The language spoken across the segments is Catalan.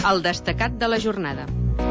el destacat de la jornada.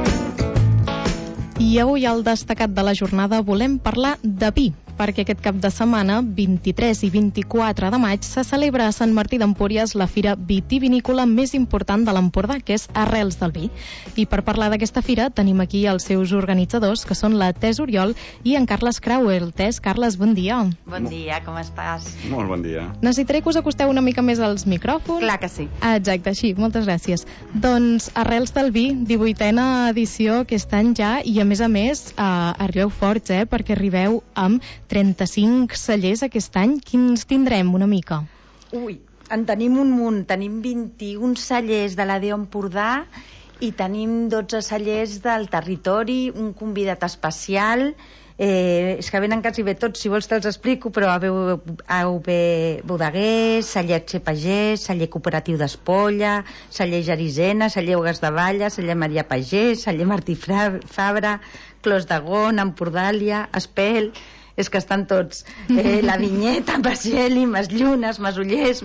I avui al destacat de la jornada volem parlar de vi, perquè aquest cap de setmana, 23 i 24 de maig, se celebra a Sant Martí d'Empúries la fira vitivinícola més important de l'Empordà, que és Arrels del Vi. I per parlar d'aquesta fira tenim aquí els seus organitzadors, que són la Tess Oriol i en Carles Crauel. Tess, Carles, bon dia. Bon dia, com estàs? Molt bon dia. Necessitaré que us acosteu una mica més als micròfons. Clar que sí. Exacte, així, moltes gràcies. Doncs Arrels del Vi, 18a edició aquest any ja, i a més, arribeu forts, perquè arribeu amb 35 cellers aquest any. Quins tindrem, una mica? Ui, en tenim un munt. Tenim 21 cellers de l'ADO Empordà i tenim 12 cellers del territori, un convidat especial. És que venen quasi bé tots, si vols te'ls explico, però AUB Bodeguer, celler Che Pagès, celler Cooperatiu d'Espolla, celler Gerisena, celler Ugues de Valla, celler Maria Pagès, celler Martí Fabra, Clos d'Agon, Empordàlia, Espel... És que estan tots. La Vinyeta, Baseli, Masllunes, Masollers,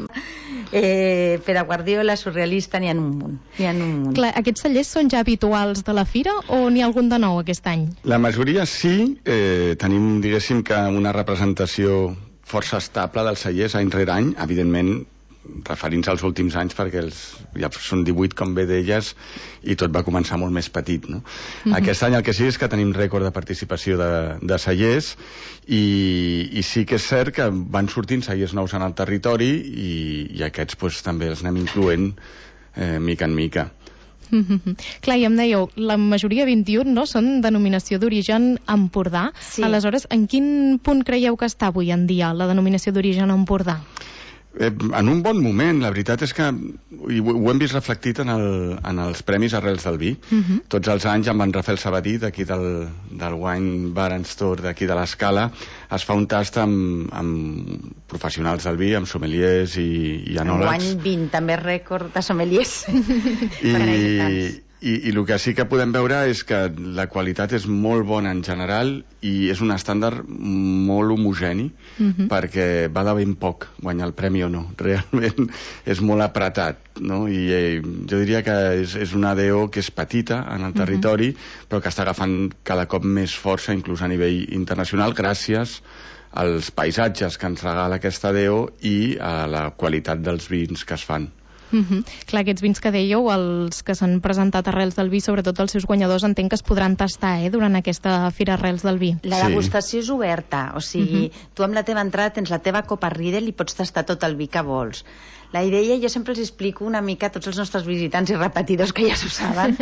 Pere Guardiola, Surrealista, n'hi ha un munt. Clar, aquests cellers són ja habituals de la fira o n'hi ha algun de nou aquest any? La majoria sí. Tenim, diguéssim, que una representació força estable dels cellers any rere any, evidentment referint-se als últims anys, perquè ja són 18, com bé d'elles, i tot va començar molt més petit, no? Aquest any el que sí és que tenim rècord de participació de cellers, i sí que és cert que van sortint cellers nous en el territori, i aquests també els anem incloent mica en mica. Clar, i em dèieu, la majoria 21, no?, són denominació d'origen Empordà. Sí. Aleshores, en quin punt creieu que està avui en dia la denominació d'origen Empordà? En un bon moment. La veritat és que ho hem vist reflectit en els Premis Arrels del Vi. Tots els anys amb en Rafael Sabadí, d'aquí del Wine Bar and Store d'aquí de l'Escala, es fa un tast amb professionals del vi, amb sommeliers i enòlegs. Guany 20, també rècord de sommeliers. I el que sí que podem veure és que la qualitat és molt bona en general i és un estàndard molt homogeni, perquè va de ben poc guanyar el premi o no. Realment és molt apretat, no? I jo diria que és una ADO que és petita en el territori, però que està agafant cada cop més força, inclús a nivell internacional, gràcies als paisatges que ens regala aquesta ADO i a la qualitat dels vins que es fan. Clar, aquests vins que dèieu, els que s'han presentat Arrels del Vi, sobretot els seus guanyadors, entenc que es podran tastar durant aquesta fira Arrels del Vi. La degustació és oberta, o sigui, tu amb la teva entrada tens la teva copa Riedel i pots tastar tot el vi que vols. La idea, jo sempre els explico una mica a tots els nostres visitants i repetidors que ja s'ho saben,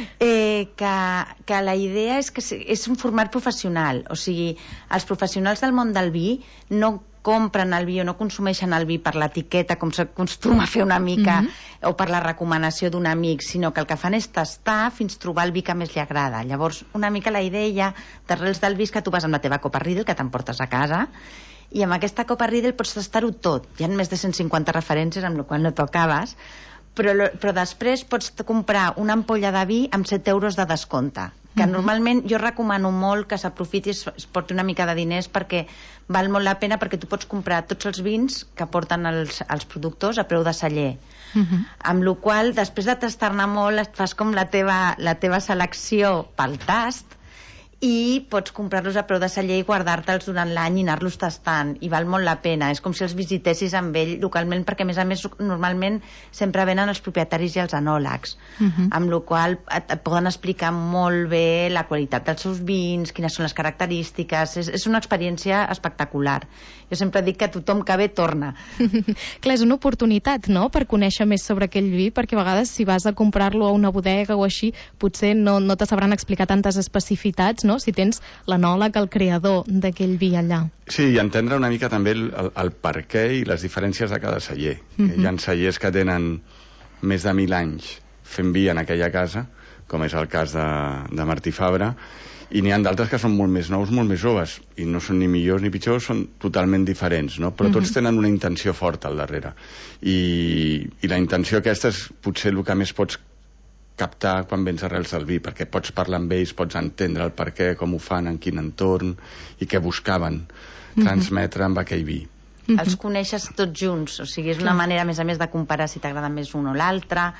que la idea és que és un format professional, o sigui, els professionals del món del vi no compren el vi o no consumeixen el vi per l'etiqueta, com s'acostuma a fer una mica, o per la recomanació d'un amic, sinó que el que fan és tastar fins trobar el vi que més li agrada. Llavors, una mica la idea d'Arrels del Vi és que tu vas amb la teva copa Riedel, que t'emportes a casa, i amb aquesta copa Riedel pots tastar-ho tot. Hi ha més de 150 referències, amb la qual no t'ho acabes, però després pots comprar una ampolla de vi amb 7 euros de descompte, que normalment jo recomano molt que s'aprofiti i es porti una mica de diners, perquè val molt la pena, perquè tu pots comprar tots els vins que porten els productors a preu de celler, amb la qual cosa, després de tastar-ne molt, et fas com la teva selecció pel tast, i pots comprar-los a preu de celler i guardar-te'ls durant l'any i anar-los tastant, i val molt la pena. És com si els visitessis amb ell localment, perquè a més normalment sempre venen els propietaris i els enòlegs, amb la qual et poden explicar molt bé la qualitat dels seus vins, quines són les característiques. És una experiència espectacular. Jo sempre dic que tothom que ve torna. Clar, és una oportunitat, no?, per conèixer més sobre aquell vi, perquè a vegades si vas a comprar-lo a una bodega o així, potser no te sabran explicar tantes especificitats, no?, si tens l'enòleg, el creador d'aquell vi allà. Sí, i entendre una mica també el per què i les diferències de cada celler. Hi ha cellers que tenen més de 1000 anys fent vi en aquella casa, com és el cas de Martí Fabra, i n'hi ha d'altres que són molt més nous, molt més joves, i no són ni millors ni pitjors, són totalment diferents, no? Però tots tenen una intenció forta al darrere, i la intenció aquesta és potser el que més pots captar quan vens a Arrels del Vi, perquè pots parlar amb ells, pots entendre el per què, com ho fan, en quin entorn, i què buscaven transmetre amb aquell vi. Els coneixes tots junts, o sigui, és una manera, a més de comparar si t'agrada més un o l'altre,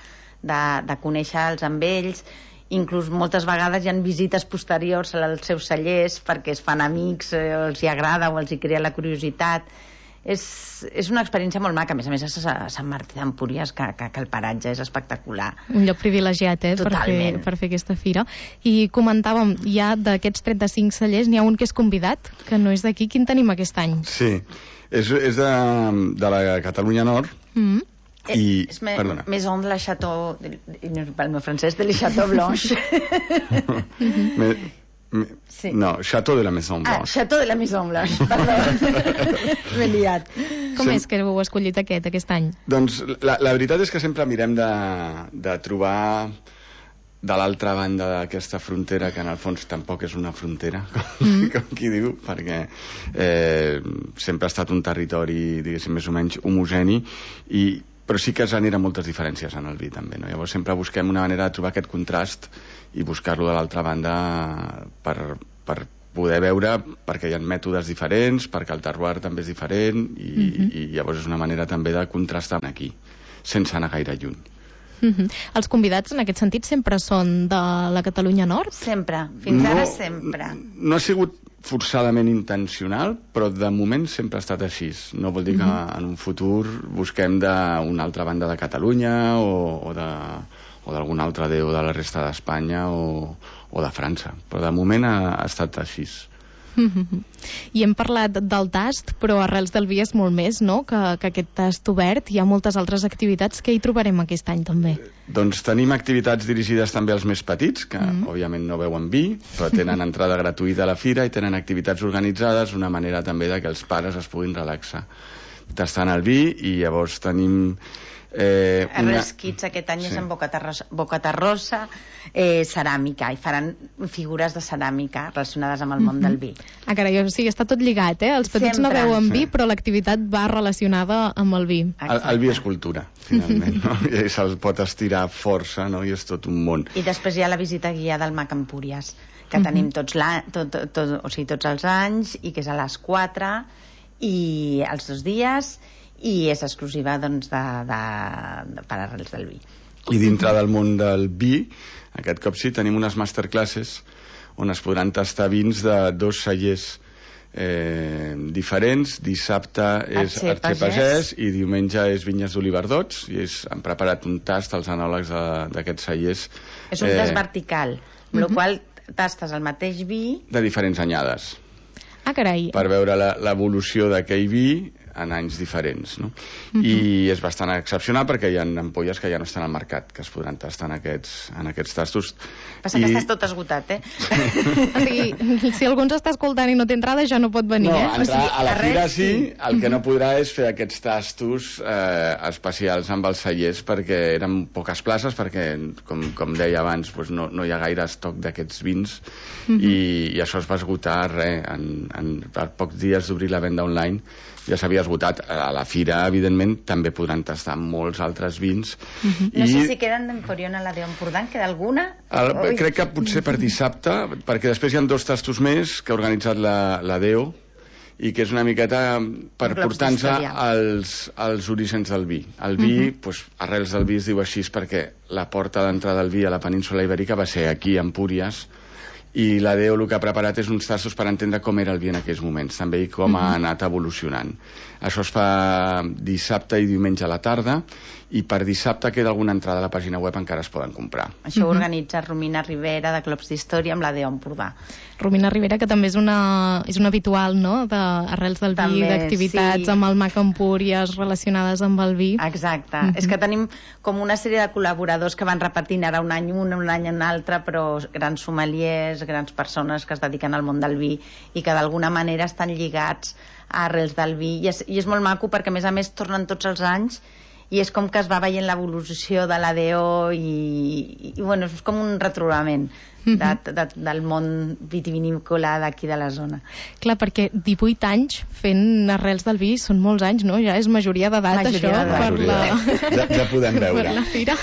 de conèixer-los amb ells. Inclús moltes vegades hi ha visites posteriors als seus cellers perquè es fan amics, els hi agrada o els hi crea la curiositat. És una experiència molt maca. A més a Sant Martí d'Empúries, que el paratge és espectacular. Un lloc privilegiat, per fer aquesta fira. I comentàvem, ja d'aquests 35 cellers n'hi ha un que és convidat, que no és d'aquí. Quin tenim aquest any? Sí, és de la Catalunya Nord. És Maison de la Château, pel meu francès, de la Château Blanche. No, Château de la Maison Blanche. Château de la Maison Blanche, perdó. M'he liat. Com és que heu escollit aquest any? Doncs la veritat és que sempre mirem de trobar de l'altra banda d'aquesta frontera, que en el fons tampoc és una frontera, com qui diu, perquè sempre ha estat un territori, diguéssim, més o menys homogeni, però sí que es generen moltes diferències en el vi, també, no? Llavors sempre busquem una manera de trobar aquest contrast i buscar-lo de l'altra banda per poder veure, perquè hi ha mètodes diferents, perquè el terroir també és diferent, i llavors és una manera també de contrastar aquí, sense anar gaire lluny. Els convidats en aquest sentit sempre són de la Catalunya Nord? Sempre, fins ara sempre. No ha sigut forçadament intencional, però de moment sempre ha estat així. No vol dir que en un futur busquem d'una altra banda de Catalunya o d'algun altre déu de la resta d'Espanya o de França, però de moment ha estat així. I hem parlat del tast, però Arrels del Vi és molt més, no?, que aquest tast obert. Hi ha moltes altres activitats que hi trobarem aquest any també. Doncs tenim activitats dirigides també als més petits, que òbviament no beuen vi, però tenen entrada gratuïta a la fira i tenen activitats organitzades, una manera també de que els pares es puguin relaxar tastant el vi. I llavors tenim Arrels Kids aquest any és en Bocaterrosa, ceràmica, i faran figures de ceràmica relacionades amb el món del vi. Carai, o sigui, està tot lligat, Els petits no beuen vi, però l'activitat va relacionada amb el vi. El vi és cultura, finalment, no? I se'l pot estirar força, no? I és tot un món. I després hi ha la visita guiada al Mac Empúries, que tenim tots els anys, i que és a les 4 i els 2 dies, i és exclusiva, doncs, per Arrels del Vi. I dintre del món del vi, aquest cop sí, tenim unes masterclasses on es podran tastar vins de 2 cellers diferents. Dissabte és Arxer Pagès i diumenge és Vinyes d'Oliverdots, i han preparat un tast als enòlegs d'aquests cellers. És un tast vertical, amb la qual tastes el mateix vi de diferents anyades. Carai. Per veure l'evolució d'aquell vi en anys diferents, no? I és bastant excepcional perquè hi ha ampolles que ja no estan al mercat, que es podran tastar en aquests tastos. Passa que estàs tot esgotat, O sigui, si algú ens està escoltant i no té entrada, ja no pot venir, No, entrar a la fira sí, el que no podrà és fer aquests tastos especials amb els cellers, perquè eren poques places, perquè, com deia abans, no hi ha gaire estoc d'aquests vins, i això es va esgotar en pocs dies d'obrir la venda online. Ja s'havia esgotat. A la fira, evidentment, també podran tastar molts altres vins. No sé si queden d'Emporion a la d'Empordà, queda alguna? Crec que potser per dissabte, perquè després hi ha 2 tastos més que ha organitzat la DEO, i que és una miqueta per portar-nos als orígens del vi. El vi, Arrels del Vi es diu així perquè la porta d'entrada del vi a la península Ibèrica va ser aquí, a Empúries, i la DEO el que ha preparat és uns tastos per entendre com era el vi en aquells moments, també, i com ha anat evolucionant. Això es fa dissabte i diumenge a la tarda, i per dissabte queda alguna entrada a la pàgina web, encara es poden comprar. Això ho organitza Romina Rivera, de Clubs d'Història, amb la DEO Empordà. Romina Rivera, que també és una habitual, no?, d'Arrels del Vi, d'activitats amb el Mac Empúries relacionades amb el vi. Exacte. És que tenim com una sèrie de col·laboradors que van repetint ara un any un any un altre, però grans sommeliers, grans persones que es dediquen al món del vi i que d'alguna manera estan lligats a Arrels del Vi. I és molt maco perquè, a més, tornen tots els anys, i és com que es va veient l'evolució de la DEO i és com un retrobament del món vitivinícola d'aquí de la zona. Clar, perquè 18 anys fent Arrels del Vi són molts anys, no? Ja és majoria d'edat, això, ja podem veure. Per la fira.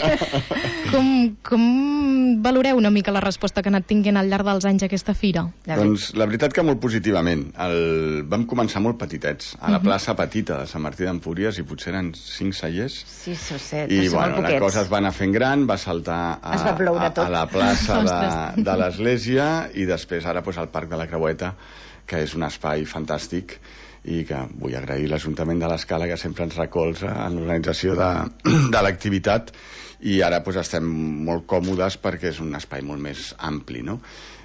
Com valoreu una mica la resposta que ha anat tinguent al llarg dels anys aquesta fira? Doncs la veritat que molt positivament. Vam començar molt petitets, a la plaça petita de Sant Martí d'Empúries, i potser eren 5 cellers. 6 o 7, i bueno, la cosa es va anar fent gran, va saltar a la plaça de l'església, i després ara al Parc de la Creueta, que és un espai fantàstic, i que vull agrair l'Ajuntament de l'Escala, que sempre ens recolza en l'organització de l'activitat, i ara estem molt còmodes perquè és un espai molt més ampli, no?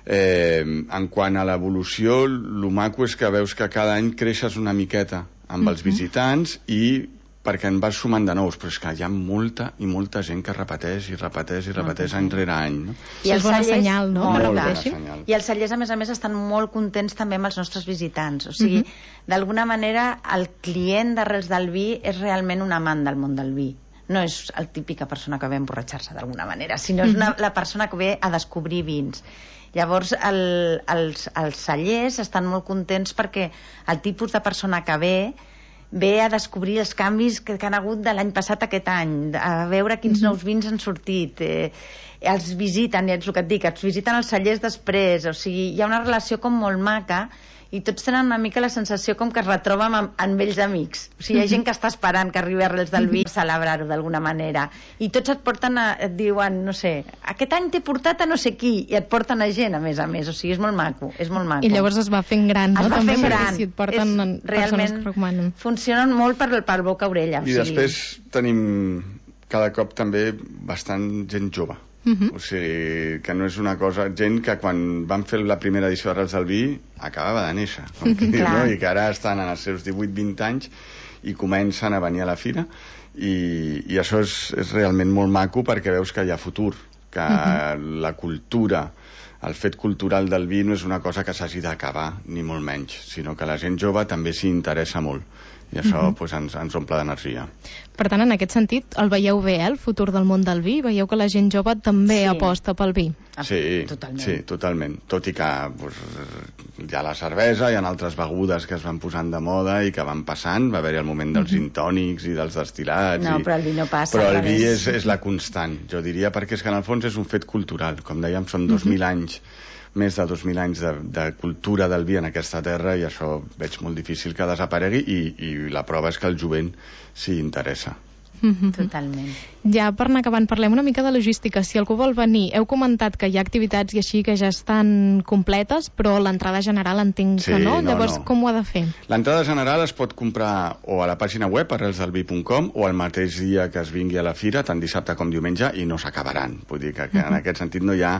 En quant a l'evolució, el maco és que veus que cada any creixes una miqueta amb els visitants, i perquè en vas sumant de nous, però és que hi ha molta i molta gent que repeteix any rere any, no? I és bona senyal, no? Molt bona senyal. I els cellers, a més, estan molt contents també amb els nostres visitants. O sigui, d'alguna manera, el client d'Arrels del Vi és realment un amant del món del vi. No és la típica persona que ve a emborratxar-se d'alguna manera, sinó és la persona que ve a descobrir vins. Llavors, els cellers estan molt contents perquè el tipus de persona que ve a descobrir els canvis que han hagut de l'any passat a aquest any, a veure quins nous vins han sortit, els visiten, ja és el que et dic, els visiten els cellers després, o sigui, hi ha una relació com molt maca, i tots tenen una mica la sensació com que es retroben amb vells amics. O sigui, hi ha gent que està esperant que arribi Arrels del Vi a celebrar-ho d'alguna manera, i tots et porten et diuen, no sé, aquest any t'he portat a no sé qui, i et porten a gent, a més, o sigui, és molt maco, és molt maco. I llavors es va fent gran, no? Es va fent gran. Si et porten persones que recomanen. Funcionen molt per boca orella. I després tenim cada cop també bastant gent jove. O sigui, que no és una cosa... Gent que quan van fer la primera edició d'Arrels del Vi acabava de néixer, com qui diu, no? I que ara estan en els seus 18-20 anys i comencen a venir a la fira, i això és realment molt maco, perquè veus que hi ha futur, que la cultura, el fet cultural del vi no és una cosa que s'hagi d'acabar, ni molt menys, sinó que la gent jove també s'hi interessa molt, i això ens omple d'energia. Per tant, en aquest sentit, el veieu bé, el futur del món del vi? Veieu que la gent jove també aposta pel vi? Sí, totalment. Tot i que hi ha la cervesa, hi ha altres begudes que es van posant de moda i que van passant, va haver-hi el moment dels gin tònics i dels destil·lats. No, però el vi no passa. Però el vi és la constant, jo diria, perquè és que en el fons és un fet cultural. Com dèiem, són 2.000 anys, més de 2.000 anys de cultura del vi en aquesta terra, i això veig molt difícil que desaparegui, i la prova és que el jovent s'hi interessa. Totalment. Ja per anar acabant, parlem una mica de logística. Si algú vol venir, heu comentat que hi ha activitats i així que ja estan completes, però l'entrada general entenc que no. Llavors, com ho ha de fer? L'entrada general es pot comprar o a la pàgina web arrelsdelvi.com o el mateix dia que es vingui a la fira, tant dissabte com diumenge, i no s'acabaran. Vull dir que en aquest sentit no hi ha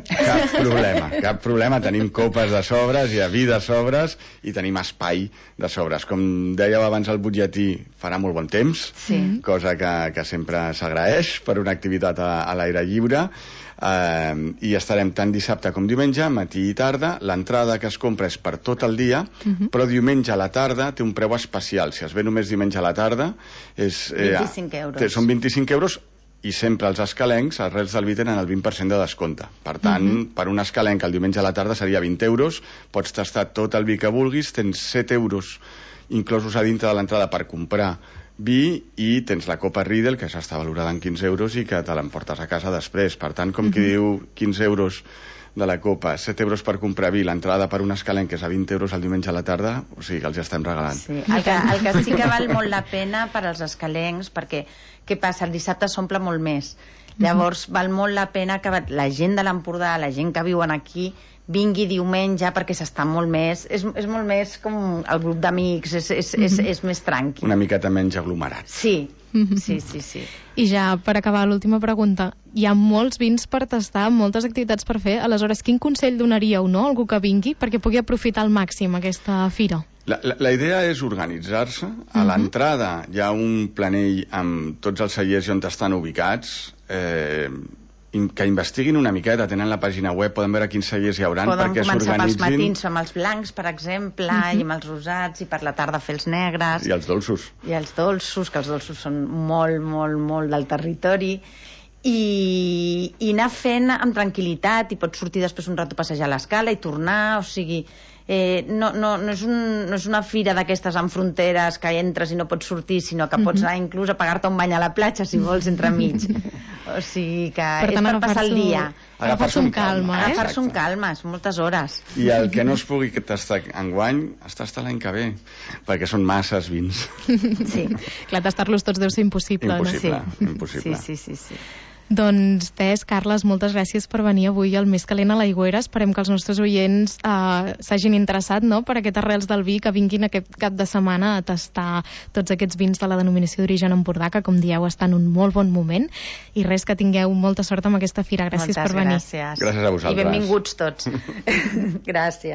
cap problema. Tenim copes de sobres, hi ha vi de sobres i tenim espai de sobres. Com dèieu abans, el butlletí farà molt bon temps, cosa que sempre s'agraeix per una activitat a l'aire lliure, i estarem tant dissabte com diumenge, matí i tarda. L'entrada que es compra és per tot el dia, però diumenge a la tarda té un preu especial. Si es ve només diumenge a la tarda, 25 euros. Són 25 euros, i sempre els escalencs, Arrels del Vi, tenen el 20% de descompte. Per tant, per un escalenc el diumenge a la tarda seria 20 euros, pots tastar tot el vi que vulguis, tens 7 euros inclosos a dintre de l'entrada per comprar vi, i tens la copa Riedel, que ja està valorada en 15 euros i que te l'emportes a casa després. Per tant, com qui diu, 15 euros de la copa, 7 euros per comprar vi, l'entrada per un escalenc que és a 20 euros el diumenge a la tarda, o sigui que els estem regalant. Sí. El que sí que val molt la pena per als escalencs, perquè què passa? El dissabte s'omple molt més. Llavors val molt la pena que la gent de l'Empordà, la gent que viuen aquí, vingui diumenge, perquè s'està molt més... És molt més com el grup d'amics, és més tranqui. Una miqueta menys aglomerat. Sí. I ja, per acabar, l'última pregunta. Hi ha molts vins per tastar, moltes activitats per fer. Aleshores, quin consell donaríeu, no?, a algú que vingui perquè pugui aprofitar al màxim aquesta fira? La idea és organitzar-se. A l'entrada hi ha un planell amb tots els cellers on estan ubicats, que investiguin una miqueta, tenen la pàgina web, poden veure quins cellers hi hauran, perquè s'organitzin. Poden començar pels matins amb els blancs, per exemple, i amb els rosats, i per la tarda fer els negres. I els dolços. I els dolços, que els dolços són molt, molt, molt del territori. i anar fent amb tranquil·litat, i pots sortir després un rato a passejar a l'escala i tornar, o sigui, no és una fira d'aquestes amb fronteres que entres i no pots sortir, sinó que pots anar inclús a pagar-te un bany a la platja si vols entremig. O sigui que és per passar el dia. Agafar-se amb calma, Agafar-se amb calma, són moltes hores. I el que no es pugui tastar enguany, es tasta l'any que ve, perquè són masses vins. Sí. Clar, tastar-los tots deu ser impossible. Impossible, no? impossible. Sí. Doncs, Tess, Carles, moltes gràcies per venir avui al Més Calent a l'Aigüera. Esperem que els nostres oients s'hagin interessat, no?, per aquest Arrels del Vi, que vinguin aquest cap de setmana a tastar tots aquests vins de la denominació d'origen Empordà, que, com dieu, estan en un molt bon moment. I res, que tingueu molta sort amb aquesta fira. Gràcies per venir. Gràcies. Gràcies a vosaltres. I benvinguts tots. Gràcies.